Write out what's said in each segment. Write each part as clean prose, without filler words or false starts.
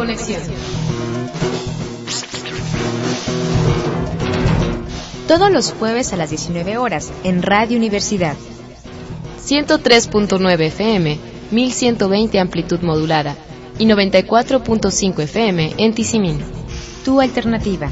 Conexión. Todos los jueves a las 19 horas en Radio Universidad. 103.9 FM, 1120 amplitud modulada y 94.5 FM en Tizimín. Tu alternativa.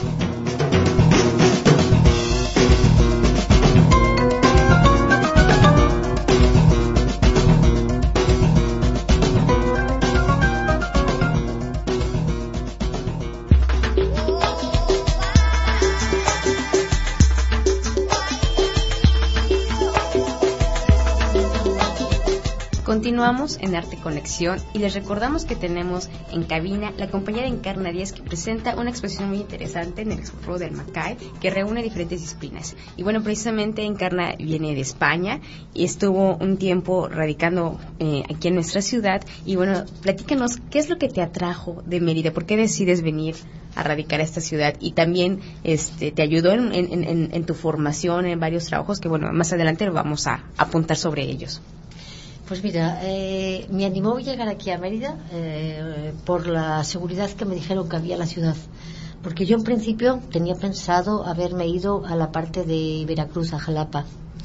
Continuamos en Arte Conexión y les recordamos que tenemos en cabina la compañía de Encarna Díaz, que presenta una exposición muy interesante en el Expo del Macay que reúne diferentes disciplinas. Y bueno, precisamente Encarna viene de España y estuvo un tiempo radicando aquí en nuestra ciudad. Y bueno, platícanos, ¿qué es lo que te atrajo de Mérida? ¿Por qué decides venir a radicar a esta ciudad? Y también te ayudó en tu formación, en varios trabajos que bueno, más adelante vamos a apuntar sobre ellos. Pues mira, me animó a llegar aquí a Mérida por la seguridad que me dijeron que había en la ciudad. Porque yo en principio tenía pensado haberme ido a la parte de Veracruz, a Jalapa.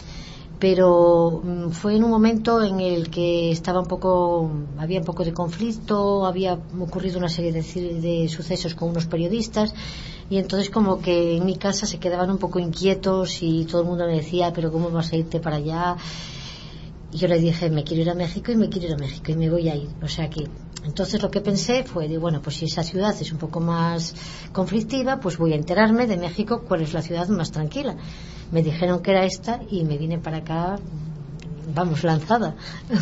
Pero fue en un momento en el que había un poco de conflicto, había ocurrido una serie de sucesos con unos periodistas, y entonces como que en mi casa se quedaban un poco inquietos y todo el mundo me decía, pero ¿cómo vas a irte para allá? Y yo le dije, me quiero ir a México y me quiero ir a México y me voy a ir. O sea que, entonces lo que pensé fue, bueno, pues si esa ciudad es un poco más conflictiva, pues voy a enterarme de México cuál es la ciudad más tranquila. Me dijeron que era esta y me vine para acá, vamos, lanzada.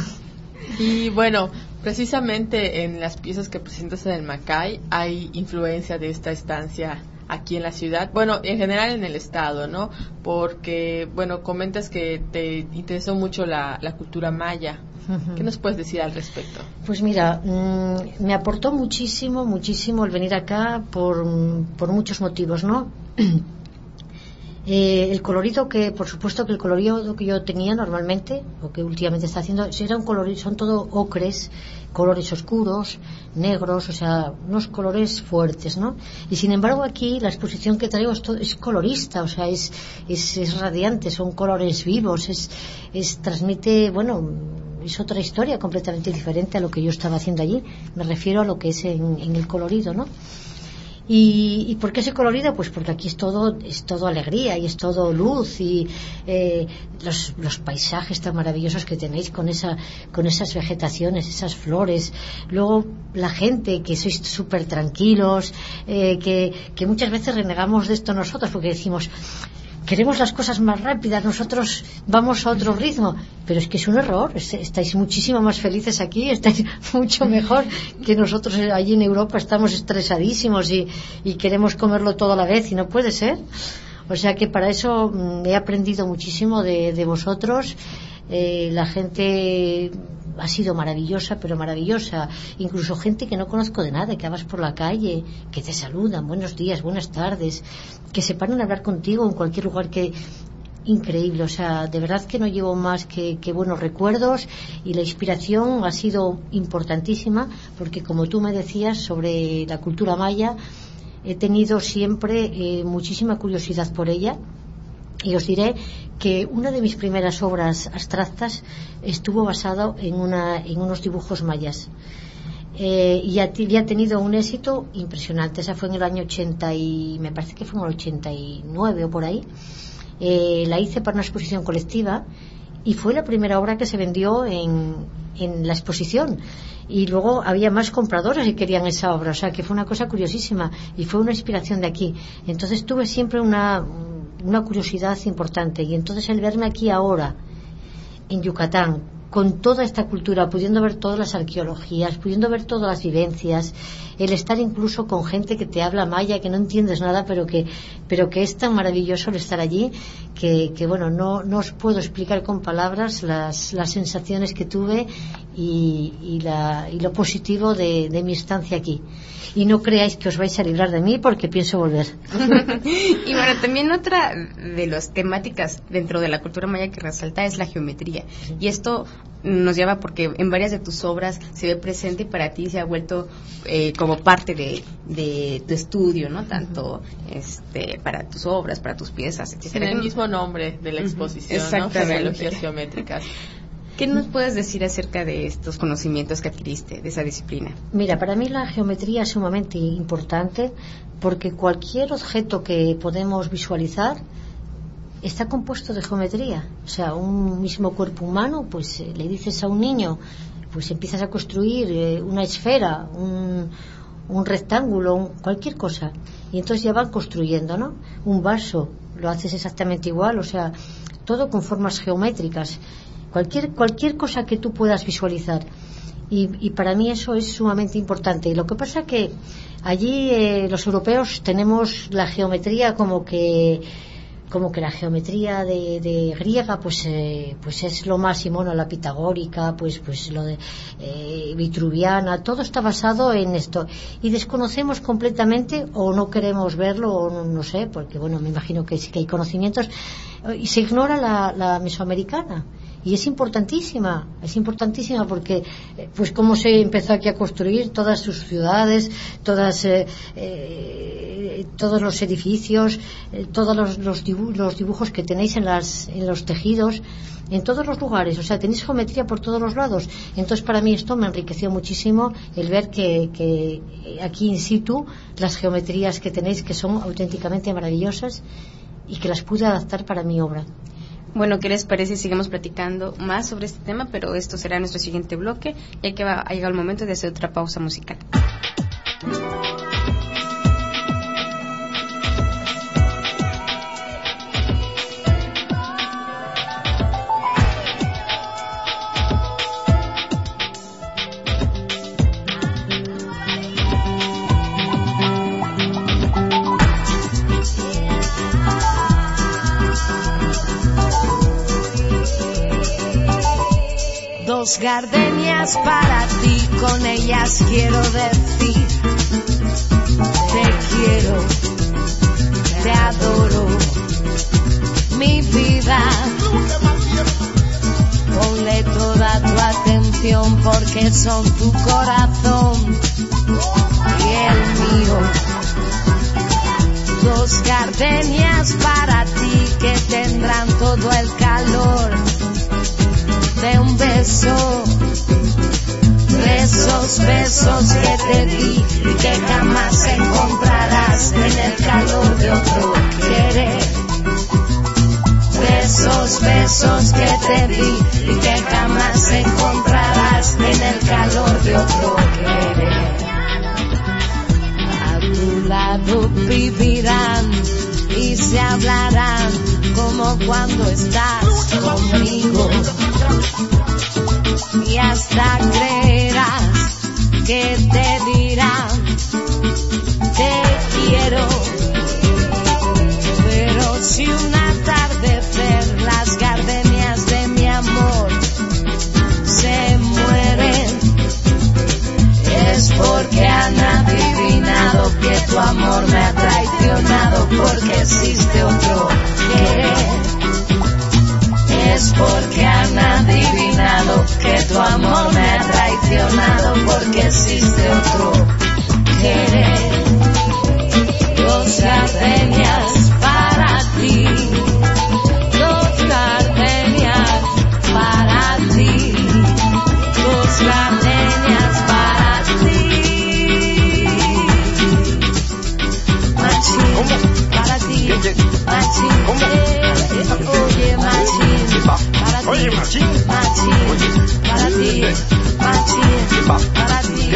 Y bueno, precisamente en las piezas que presentas en el Macay hay influencia de esta estancia aquí en la ciudad, bueno, en general en el estado, ¿no? Porque, bueno, comentas que te interesó mucho la cultura maya. ¿Qué nos puedes decir al respecto? Pues mira, me aportó muchísimo el venir acá por muchos motivos, ¿no? El colorido por supuesto que el colorido que yo tenía normalmente, o que últimamente está haciendo, era un colorido, son todo ocres, colores oscuros, negros, o sea, unos colores fuertes, ¿no? Y sin embargo aquí la exposición que traigo es colorista, o sea, es radiante, son colores vivos, transmite, bueno, es otra historia completamente diferente a lo que yo estaba haciendo allí. Me refiero a lo que es en el colorido, ¿no? ¿Y por qué ese colorido? Pues porque aquí es todo alegría y es todo luz y los paisajes tan maravillosos que tenéis con esas vegetaciones, esas flores. Luego la gente, que sois súper tranquilos, que muchas veces renegamos de esto nosotros porque decimos, queremos las cosas más rápidas, nosotros vamos a otro ritmo, pero es que es un error. Estáis muchísimo más felices aquí, estáis mucho mejor que nosotros allí en Europa. Estamos estresadísimos y queremos comerlo todo a la vez y no puede ser. O sea que para eso he aprendido muchísimo de vosotros. La gente ha sido maravillosa, pero maravillosa. Incluso gente que no conozco de nada, que vas por la calle, que te saludan, buenos días, buenas tardes, que se paran a hablar contigo en cualquier lugar, que increíble. O sea, de verdad que no llevo más que buenos recuerdos, y la inspiración ha sido importantísima, porque como tú me decías sobre la cultura maya, he tenido siempre muchísima curiosidad por ella. Y os diré que una de mis primeras obras abstractas estuvo basado en unos dibujos mayas. Y ha tenido un éxito impresionante. Esa fue en el año 80 y me parece que fue en el 89 o por ahí. La hice para una exposición colectiva y fue la primera obra que se vendió en la exposición. Y luego había más compradores que querían esa obra, o sea que fue una cosa curiosísima y fue una inspiración de aquí. Entonces tuve siempre una curiosidad importante, y entonces el verme aquí ahora en Yucatán con toda esta cultura, pudiendo ver todas las arqueologías, pudiendo ver todas las vivencias, el estar incluso con gente que te habla maya, que no entiendes nada, pero que es tan maravilloso el estar allí, que bueno, no os puedo explicar con palabras las sensaciones que tuve y lo positivo de mi estancia aquí. Y no creáis que os vais a librar de mí, porque pienso volver. Y bueno, también otra de las temáticas dentro de la cultura maya que resalta es la geometría. Y esto nos lleva porque en varias de tus obras se ve presente y para ti se ha vuelto como parte de tu estudio, ¿no? Tanto para tus obras, para tus piezas, etc. En el mismo nombre de la exposición, ¿no? Genealogías geométricas. ¿Qué nos puedes decir acerca de estos conocimientos que adquiriste, de esa disciplina? Mira, para mí la geometría es sumamente importante porque cualquier objeto que podemos visualizar está compuesto de geometría. O sea, un mismo cuerpo humano, pues le dices a un niño, pues empiezas a construir una esfera, un rectángulo, cualquier cosa. Y entonces ya van construyendo, ¿no? Un vaso, lo haces exactamente igual, o sea, todo con formas geométricas. Cualquier cosa que tú puedas visualizar. Y para mí eso es sumamente importante. Y lo que pasa que allí los europeos tenemos la geometría como que la geometría de griega pues es lo máximo, ¿no? La pitagórica, pues lo de vitruviana, todo está basado en esto y desconocemos completamente o no queremos verlo o no sé, porque bueno, me imagino que sí que hay conocimientos y se ignora la mesoamericana. Y es importantísima porque pues cómo se empezó aquí a construir todas sus ciudades, todos los edificios, todos los dibujos que tenéis en los tejidos, en todos los lugares, o sea, tenéis geometría por todos los lados. Entonces para mí esto me enriqueció muchísimo el ver que aquí in situ las geometrías que tenéis, que son auténticamente maravillosas y que las pude adaptar para mi obra. Bueno, ¿qué les parece? Sigamos platicando más sobre este tema, pero esto será nuestro siguiente bloque, ya que ha llegado el momento de hacer otra pausa musical. Dos gardenias para ti, con ellas quiero decir te quiero, te adoro, mi vida. Ponle toda tu atención porque son tu corazón y el mío. Dos gardenias para ti que tendrán todo el calor de un beso, de esos besos que te di y que jamás encontrarás en el calor de otro querer. De esos besos que te di y que jamás encontrarás en el calor de otro querer. A tu lado vivirán y se hablarán como cuando estás conmigo. Y hasta creerás que te dirán te quiero. Pero si un atardecer las gardenias de mi amor se mueren, es porque han adivinado que tu amor me ha traicionado, porque existe otro querer. Es porque han adivinado que tu amor me ha traicionado, porque existe otro querer. Dos gardenias para ti, dos gardenias para ti, dos gardenias para ti. Machín, para ti, machín, oye machín. Oye, machín, machín, para ti, machín, para ti.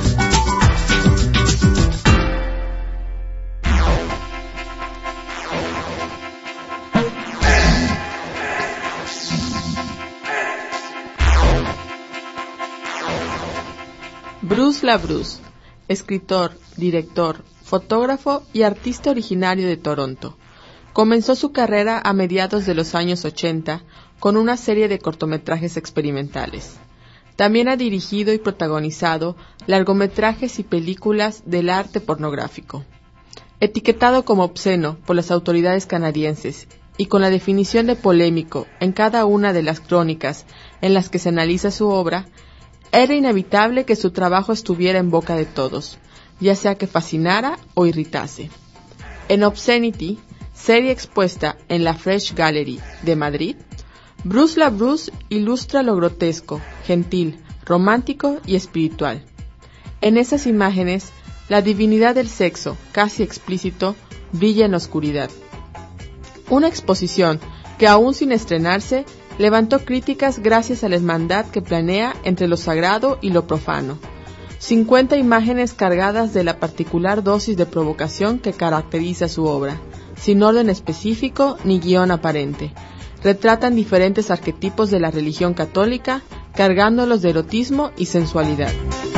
Bruce LaBruce, escritor, director, fotógrafo y artista originario de Toronto. Comenzó su carrera a mediados de los años 80 con una serie de cortometrajes experimentales. También ha dirigido y protagonizado largometrajes y películas del arte pornográfico. Etiquetado como obsceno por las autoridades canadienses y con la definición de polémico en cada una de las crónicas en las que se analiza su obra, era inevitable que su trabajo estuviera en boca de todos, ya sea que fascinara o irritase. En Obscenity, serie expuesta en la Fresh Gallery de Madrid, Bruce LaBruce ilustra lo grotesco, gentil, romántico y espiritual. En esas imágenes, la divinidad del sexo, casi explícito, brilla en la oscuridad. Una exposición que, aún sin estrenarse, levantó críticas gracias a la hermandad que planea entre lo sagrado y lo profano. 50 imágenes cargadas de la particular dosis de provocación que caracteriza su obra, sin orden específico ni guión aparente. Retratan diferentes arquetipos de la religión católica, cargándolos de erotismo y sensualidad.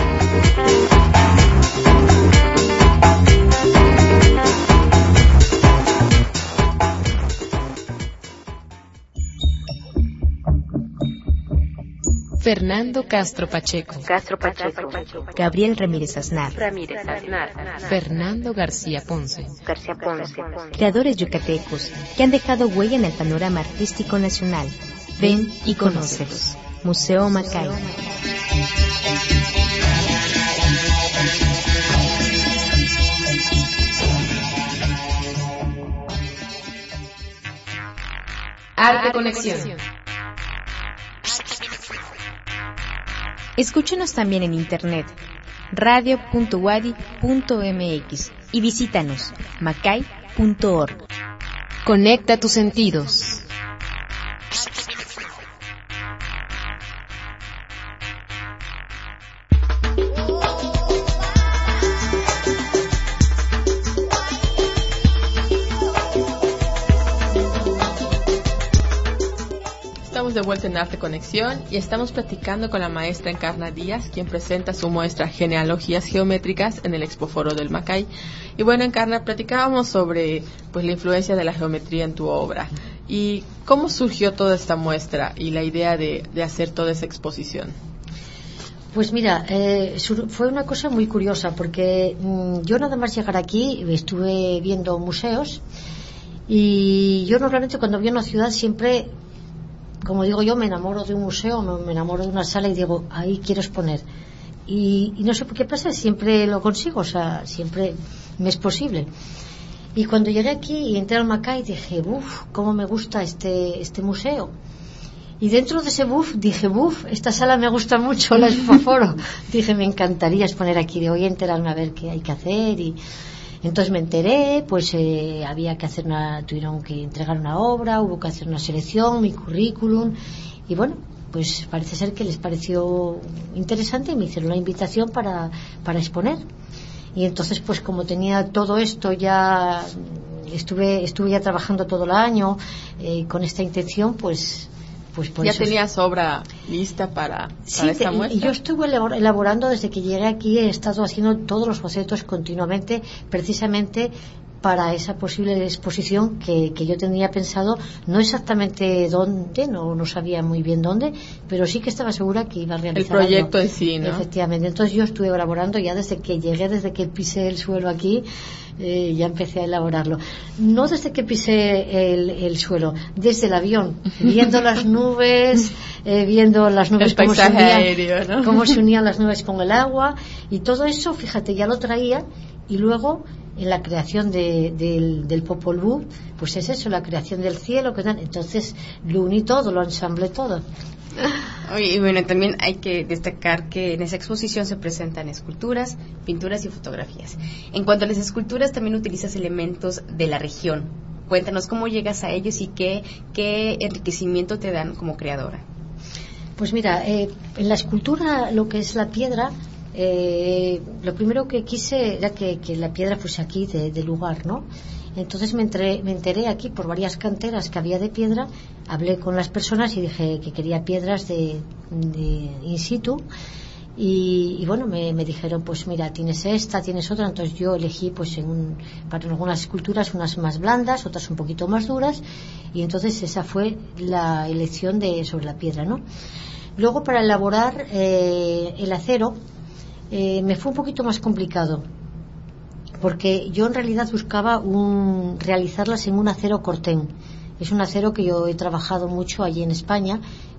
Fernando Castro Pacheco, Gabriel Ramírez Aznar, Fernando García Ponce, creadores yucatecos que han dejado huella en el panorama artístico nacional. Ven y conócelos. Museo Macay. Arte Conexión. Escúchenos también en internet, radio.wadi.mx y visítanos, macay.org. Conecta tus sentidos. De vuelta en Arte Conexión y estamos platicando con la maestra Encarna Díaz, quien presenta su muestra Genealogías Geométricas en el Expoforo del Macay. Y bueno, Encarna, platicábamos sobre la influencia de la geometría en tu obra y cómo surgió toda esta muestra y la idea de hacer toda esa exposición. Pues mira, fue una cosa muy curiosa porque yo nada más llegar aquí estuve viendo museos y yo normalmente cuando voy a una ciudad siempre, como digo yo, me enamoro de un museo, me enamoro de una sala y digo, ahí quiero exponer. Y no sé por qué pasa, siempre lo consigo, o sea, siempre me es posible. Y cuando llegué aquí y entré al Macay dije, cómo me gusta este museo. Y dentro de ese dije, esta sala me gusta mucho, la Expoforo. Dije, me encantaría exponer aquí, de hoy enterarme a ver qué hay que hacer. Y entonces me enteré, pues había que hacer tuvieron que entregar una obra, hubo que hacer una selección, mi currículum, y bueno, pues parece ser que les pareció interesante y me hicieron la invitación para exponer. Y entonces, pues como tenía todo esto ya, estuve ya trabajando todo el año con esta intención, pues por ¿Ya eso tenías obra lista para esta muestra? Yo estuve elaborando desde que llegué aquí, he estado haciendo todos los bocetos continuamente, precisamente para esa posible exposición que yo tenía pensado, no exactamente dónde, no sabía muy bien dónde, pero sí que estaba segura que iba a realizar el proyecto algo. En sí, ¿no? Efectivamente, entonces yo estuve elaborando ya desde que llegué, desde que pisé el suelo aquí, ya empecé a elaborarlo. No desde que pisé el suelo, desde el avión, viendo las nubes, el paisaje aéreo, ¿no? Cómo se unían las nubes con el agua, y todo eso, fíjate, ya lo traía, y luego en la creación del Popol Vuh, pues es eso, la creación del cielo, entonces lo uní todo, lo ensamblé todo. Y bueno, también hay que destacar que en esa exposición se presentan esculturas, pinturas y fotografías. En cuanto a las esculturas, también utilizas elementos de la región. Cuéntanos cómo llegas a ellos y qué enriquecimiento te dan como creadora. Pues mira, en la escultura, lo que es la piedra, lo primero que quise era que la piedra fuese aquí de lugar, ¿no? Entonces me enteré aquí por varias canteras que había de piedra, hablé con las personas y dije que quería piedras de in situ, y bueno, me dijeron, pues mira, tienes esta, tienes otra. Entonces yo elegí pues para algunas esculturas unas más blandas, otras un poquito más duras, y entonces esa fue la elección sobre la piedra, ¿no? Luego, para elaborar el acero, me fue un poquito más complicado, porque yo en realidad buscaba realizarlas en un acero corten. Es un acero que yo he trabajado mucho allí en España,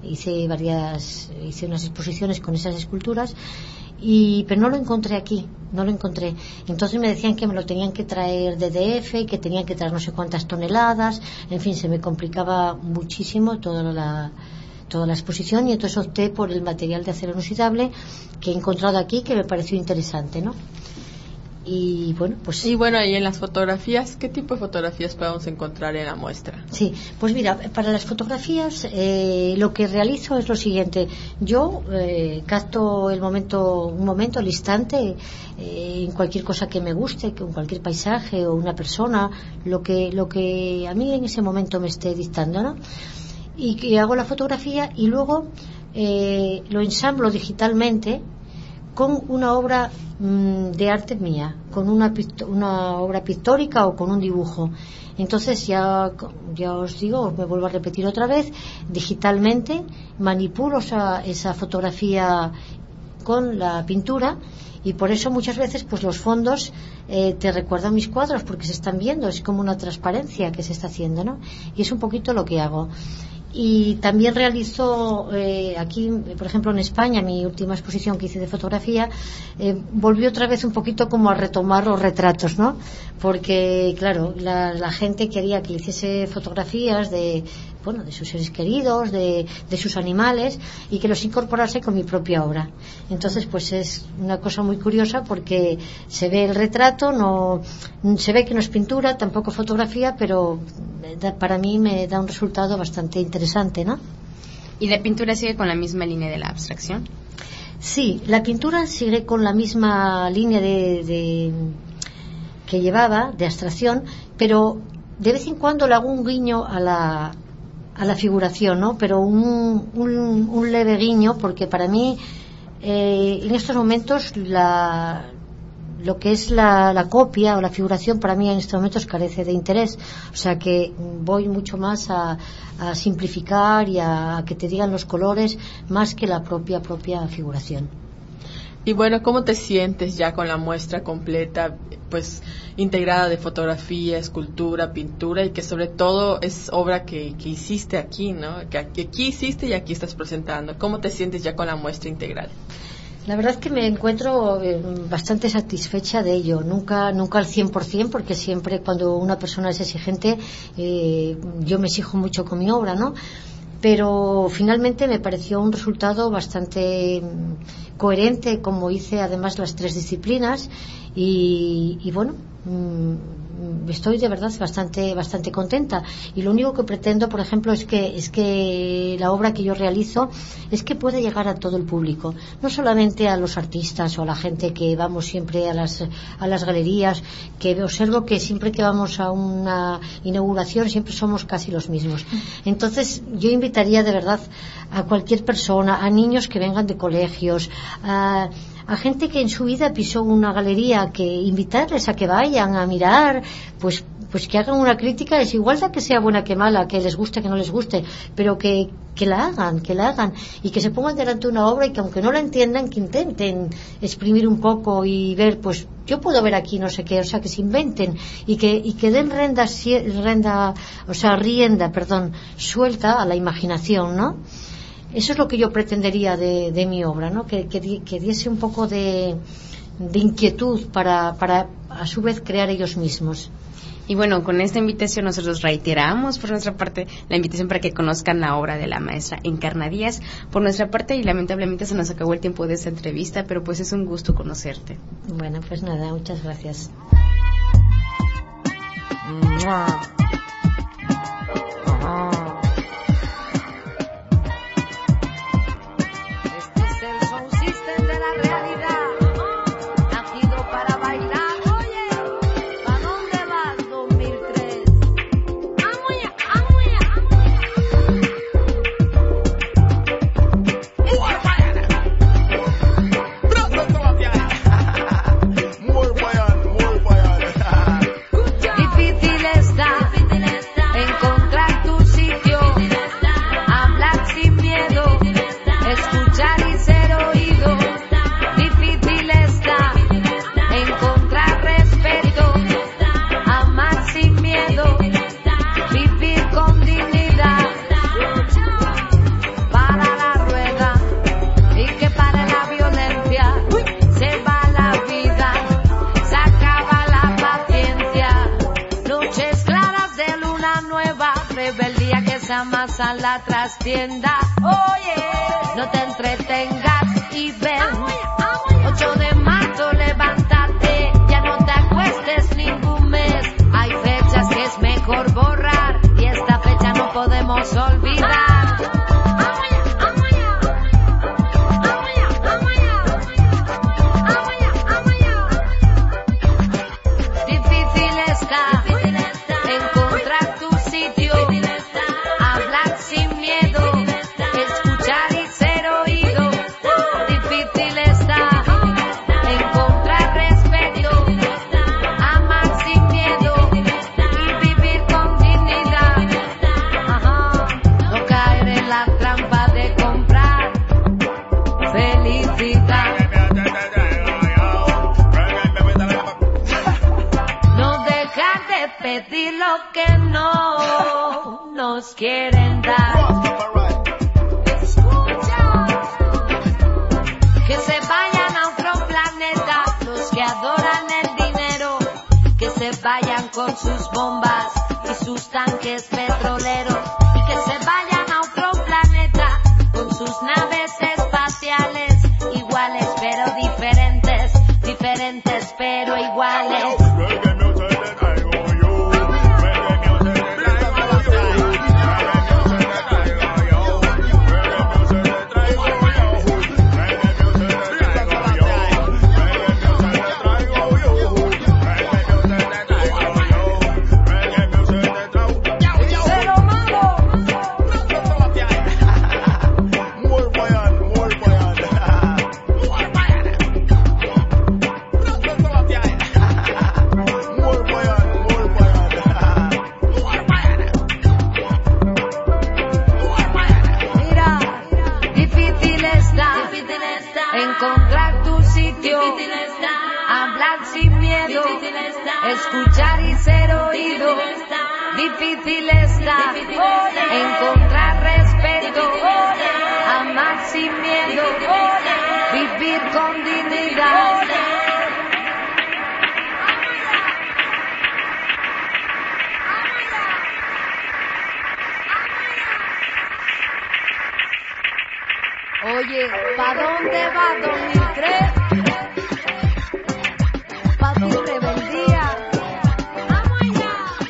hice unas exposiciones con esas esculturas, pero no lo encontré aquí, no lo encontré. Entonces me decían que me lo tenían que traer de DF, que tenían que traer no sé cuántas toneladas, en fin, se me complicaba muchísimo toda la exposición, y entonces opté por el material de acero inoxidable que he encontrado aquí, que me pareció interesante, ¿no? Y bueno, y en las fotografías, ¿qué tipo de fotografías podemos encontrar en la muestra? Sí, pues mira, para las fotografías lo que realizo es lo siguiente. Yo capto un momento, el instante, en cualquier cosa que me guste, en cualquier paisaje o una persona, lo que a mí en ese momento me esté dictando, ¿no? Y que hago la fotografía y luego lo ensamblo digitalmente con una obra de arte mía, con una obra pictórica o con un dibujo. Entonces ya os digo, me vuelvo a repetir otra vez, digitalmente manipulo esa fotografía con la pintura, y por eso muchas veces pues los fondos te recuerdan mis cuadros, porque se están viendo, es como una transparencia que se está haciendo, ¿no? Y es un poquito lo que hago. Y también realizo aquí, por ejemplo, en España, mi última exposición que hice de fotografía, volví otra vez un poquito como a retomar los retratos, ¿no? Porque, claro, la gente quería que hiciese fotografías de sus seres queridos, de sus animales, y que los incorporase con mi propia obra. Entonces, pues es una cosa muy curiosa, porque se ve el retrato, se ve que no es pintura, tampoco fotografía, pero para mí me da un resultado bastante interesante, ¿no? ¿Y la pintura sigue con la misma línea de la abstracción? Sí, la pintura sigue con la misma línea que llevaba, de abstracción, pero de vez en cuando le hago un guiño a la figuración, ¿no? Pero un leve guiño, porque para mí en estos momentos lo que es la copia o la figuración, para mí en estos momentos carece de interés. O sea que voy mucho más a simplificar y a que te digan los colores más que la propia figuración. Y bueno, ¿cómo te sientes ya con la muestra completa, pues integrada de fotografía, escultura, pintura, y que sobre todo es obra que hiciste aquí, ¿no? Que aquí hiciste y aquí estás presentando. ¿Cómo te sientes ya con la muestra integral? La verdad es que me encuentro bastante satisfecha de ello. Nunca al 100%, porque siempre cuando una persona es exigente, yo me exijo mucho con mi obra, ¿no? Pero finalmente me pareció un resultado bastante coherente, como hice además las 3 disciplinas, y bueno, estoy de verdad bastante contenta. Y lo único que pretendo, por ejemplo, es que la obra que yo realizo es que pueda llegar a todo el público, no solamente a los artistas o a la gente que vamos siempre a las galerías, que observo que siempre que vamos a una inauguración siempre somos casi los mismos. Entonces yo invitaría de verdad a cualquier persona, a niños que vengan de colegios, a gente que en su vida pisó una galería, que invitarles a que vayan a mirar, pues que hagan una crítica, es igual que sea buena que mala, que les guste, que no les guste, pero que la hagan, y que se pongan delante de una obra, y que aunque no la entiendan, que intenten exprimir un poco y ver, pues yo puedo ver aquí no sé qué, o sea, que se inventen y que den rienda suelta a la imaginación, ¿no? Eso es lo que yo pretendería de mi obra, ¿no? Que diese un poco de inquietud para a su vez crear ellos mismos. Y bueno, con esta invitación nosotros reiteramos por nuestra parte la invitación para que conozcan la obra de la maestra Encarna Díaz. Por nuestra parte, y lamentablemente se nos acabó el tiempo de esta entrevista, pero pues es un gusto conocerte. Bueno, pues nada, muchas gracias. Escuchar y ser oído, difícil vaya más a la trastienda. Oye, no te entretengas y ven. 8 de marzo, levántate, ya no te acuestes ningún mes. Hay fechas que es mejor borrar y esta fecha no podemos olvidar. Pedir lo que no nos quieren dar. Que se vayan a otro planeta los que adoran el dinero. Que se vayan con sus bombas y sus tanques petroleros. Y que se vayan a otro planeta con sus naves espaciales. Iguales pero diferentes, diferentes pero iguales. Encontrar tu sitio, hablar sin miedo, escuchar y ser oído. Difícil está encontrar respeto, amar sin miedo, vivir con dignidad. Oye, ¿pa' dónde va 2003? Pa' tu rebeldía. ¡Vamos allá!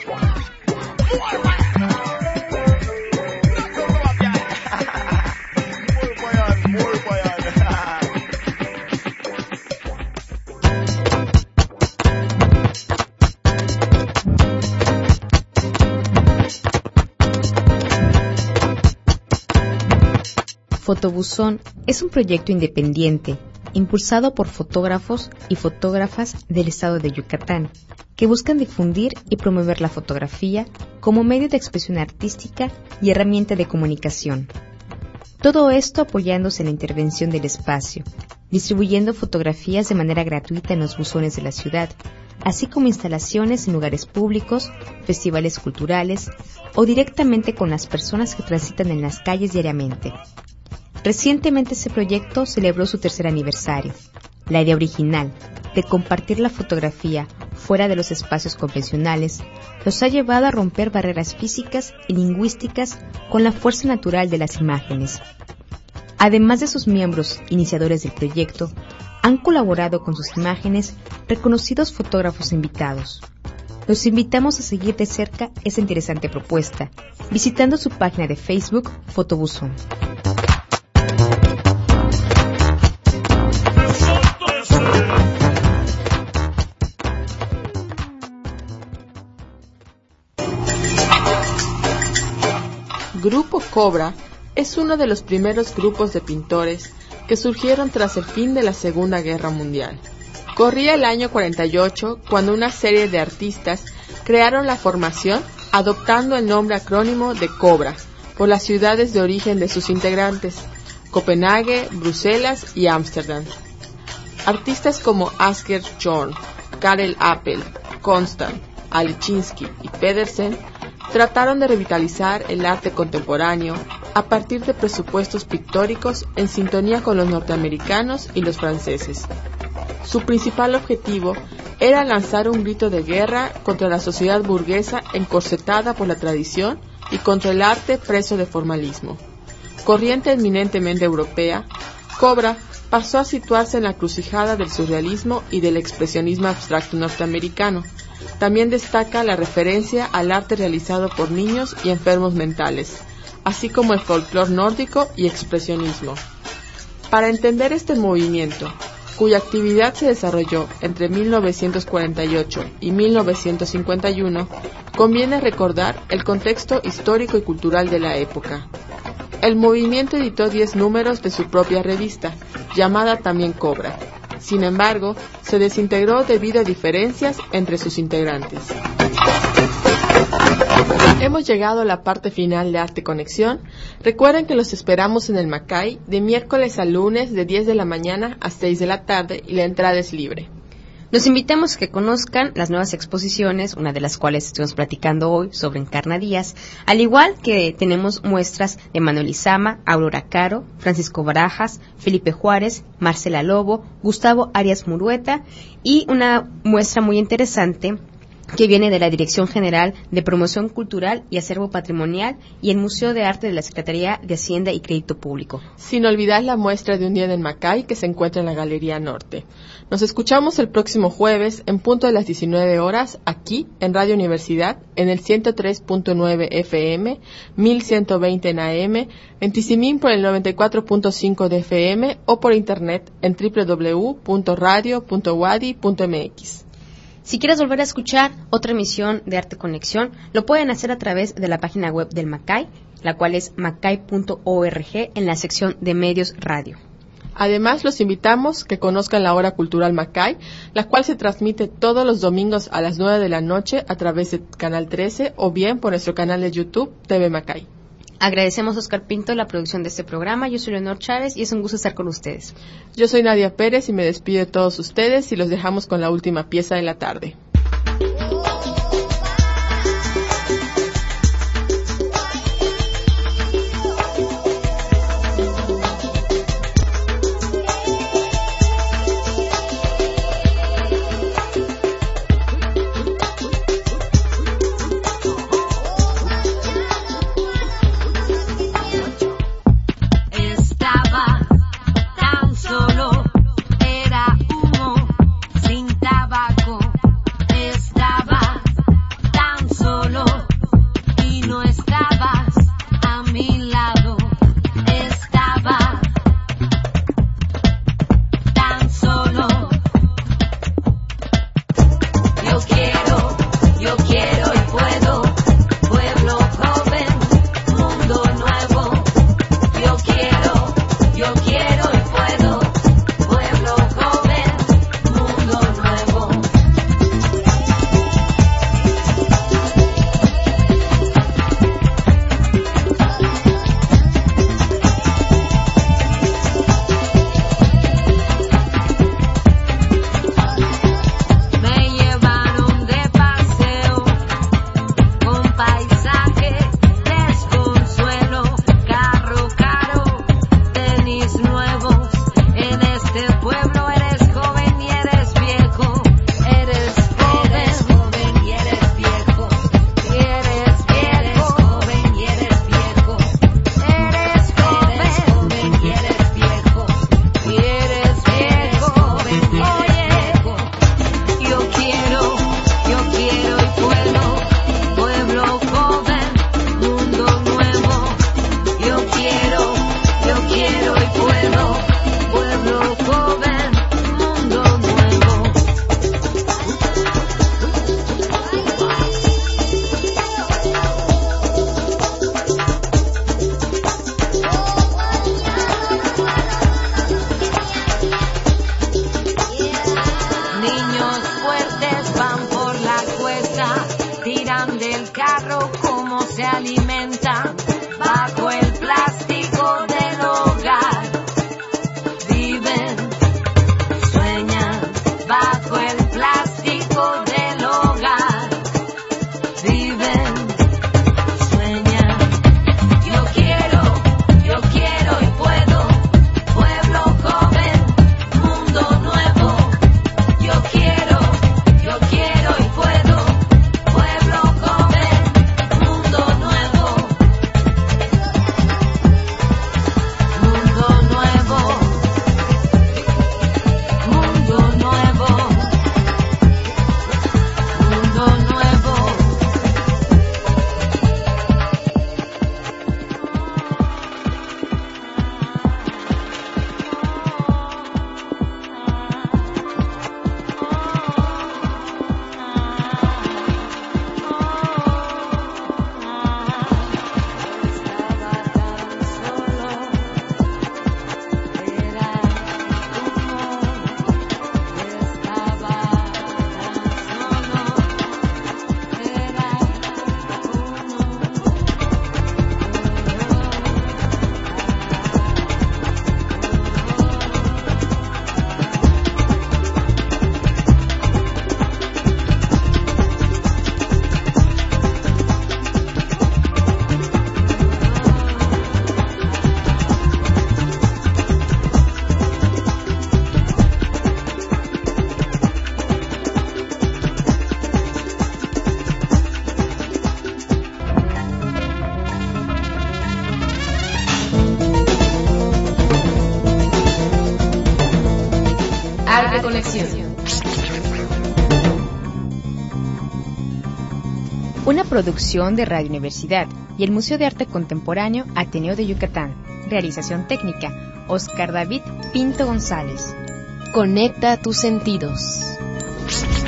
Fotobuzón es un proyecto independiente, impulsado por fotógrafos y fotógrafas del estado de Yucatán, que buscan difundir y promover la fotografía como medio de expresión artística y herramienta de comunicación. Todo esto apoyándose en la intervención del espacio, distribuyendo fotografías de manera gratuita en los buzones de la ciudad, así como instalaciones en lugares públicos, festivales culturales o directamente con las personas que transitan en las calles diariamente. Recientemente este proyecto celebró su 3er aniversario. La idea original de compartir la fotografía fuera de los espacios convencionales los ha llevado a romper barreras físicas y lingüísticas con la fuerza natural de las imágenes. Además de sus miembros iniciadores del proyecto, han colaborado con sus imágenes reconocidos fotógrafos invitados. Los invitamos a seguir de cerca esta interesante propuesta, visitando su página de Facebook Fotobuzón. Grupo Cobra es uno de los primeros grupos de pintores que surgieron tras el fin de la Segunda Guerra Mundial. Corría el año 48 cuando una serie de artistas crearon la formación adoptando el nombre acrónimo de Cobra por las ciudades de origen de sus integrantes, Copenhague, Bruselas y Ámsterdam. Artistas como Asger Jorn, Karel Appel, Constant, Alichinsky y Pedersen trataron de revitalizar el arte contemporáneo a partir de presupuestos pictóricos en sintonía con los norteamericanos y los franceses. Su principal objetivo era lanzar un grito de guerra contra la sociedad burguesa encorsetada por la tradición y contra el arte preso de formalismo. Corriente eminentemente europea, Cobra pasó a situarse en la encrucijada del surrealismo y del expresionismo abstracto norteamericano. También destaca la referencia al arte realizado por niños y enfermos mentales, así como el folclore nórdico y expresionismo. Para entender este movimiento, cuya actividad se desarrolló entre 1948 y 1951, conviene recordar el contexto histórico y cultural de la época. El movimiento editó 10 números de su propia revista, llamada también Cobra. Sin embargo, se desintegró debido a diferencias entre sus integrantes. Hemos llegado a la parte final de Arte Conexión. Recuerden que los esperamos en el Macay de miércoles a lunes de 10 de la mañana a 6 de la tarde y la entrada es libre. Los invitamos a que conozcan las nuevas exposiciones, una de las cuales estuvimos platicando hoy sobre Encarna Díaz, al igual que tenemos muestras de Manuel Izama, Aurora Caro, Francisco Barajas, Felipe Juárez, Marcela Lobo, Gustavo Arias Murueta y una muestra muy interesante que viene de la Dirección General de Promoción Cultural y Acervo Patrimonial y el Museo de Arte de la Secretaría de Hacienda y Crédito Público. Sin olvidar la muestra de Un día en el Macay que se encuentra en la Galería Norte. Nos escuchamos el próximo jueves en punto de las 19 horas aquí en Radio Universidad en el 103.9 FM, 1120 en AM, en Tizimín por el 94.5 de FM o por internet en www.radio.wadi.mx. Si quieres volver a escuchar otra emisión de Arte Conexión, lo pueden hacer a través de la página web del Macay, la cual es macay.org en la sección de Medios Radio. Además, los invitamos que conozcan la Hora Cultural Macay, la cual se transmite todos los domingos a las 9 de la noche a través de Canal 13 o bien por nuestro canal de YouTube TV Macay. Agradecemos a Oscar Pinto la producción de este programa. Yo soy Leonor Chávez y es un gusto estar con ustedes. Yo soy Nadia Pérez y me despido de todos ustedes y los dejamos con la última pieza de la tarde. Arte Conexión. Una producción de Radio Universidad y el Museo de Arte Contemporáneo Ateneo de Yucatán. Realización técnica, Oscar David Pinto González. Conecta tus sentidos.